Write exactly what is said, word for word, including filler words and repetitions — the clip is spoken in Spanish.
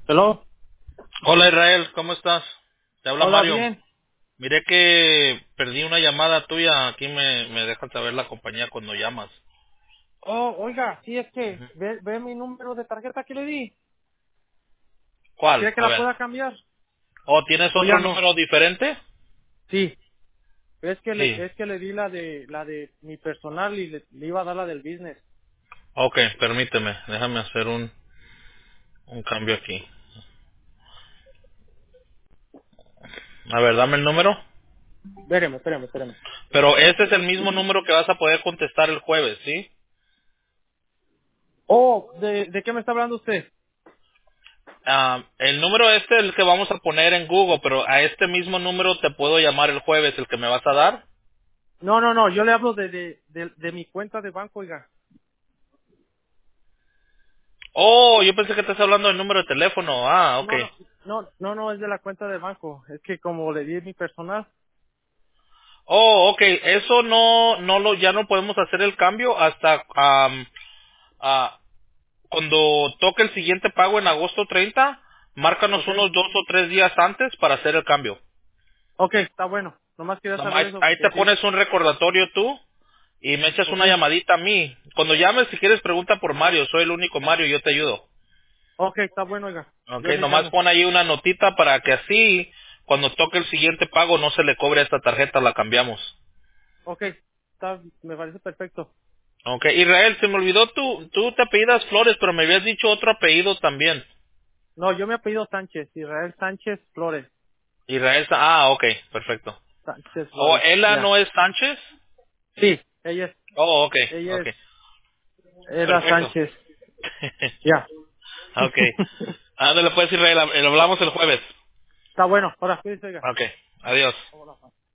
Hello. Hola Israel, ¿cómo estás? Te habla Hola, Mario. bien. Miré que perdí una llamada tuya. Aquí me, me dejan saber la compañía cuando llamas. Oh, oiga, sí, es que Ujú. ve, ve mi número de tarjeta que le di. ¿Cuál? ¿Quiere que A la ver. pueda cambiar? ¿O tienes O otro ya no. número diferente? Sí, es que le, Sí. es que le di la de la de mi personal y le, le iba a dar la del business. Ok, permíteme. Déjame hacer un, un cambio aquí. A ver, dame el número. Espéreme, espéreme, espéreme. Pero este es el mismo número que vas a poder contestar el jueves, ¿sí? Oh, ¿de, de qué me está hablando usted? Ah, el número este es el que vamos a poner en Google, pero a este mismo número te puedo llamar el jueves, el que me vas a dar. No, no, no, yo le hablo de de, de, de mi cuenta de banco, oiga. Oh, yo pensé que estás hablando del número de teléfono. Ah, ok. No, no, no, no, no, es de la cuenta de banco. Es que como le di mi personal. Oh, ok. Eso no, no lo, ya no podemos hacer el cambio hasta am, ah, cuando toque el siguiente pago en agosto treinta. Márcanos Ok. unos dos o tres días antes para hacer el cambio. Ok, está bueno. Nomás quería Nom- saber Ahí, eso ahí porque te sí. pones un recordatorio tú y me echas Ok. una llamadita a mí. Cuando llames, si quieres, pregunta por Mario. Soy el único Mario, yo te ayudo. Ok, está bueno, oiga. Ok, Yo le nomás llamo. pon ahí una notita para que así, cuando toque el siguiente pago, no se le cobre a esta tarjeta, la cambiamos. Ok, está, me parece perfecto. Ok, Israel, se me olvidó, tú, tú te apellidas Flores, pero me habías dicho otro apellido también. No, yo me apellido Sánchez, Israel Sánchez Flores. Israel, Sa- ah, ok, perfecto. Sánchez ¿O Flores, ella ya. no es Sánchez? Sí, ella es, Oh, ok, ella ok, es, era perfecto. Sánchez, ya. Ok, ándale pues Israel, hab- hablamos el jueves. Está bueno, ahora, cuídese, oiga. Ok, adiós. Hola.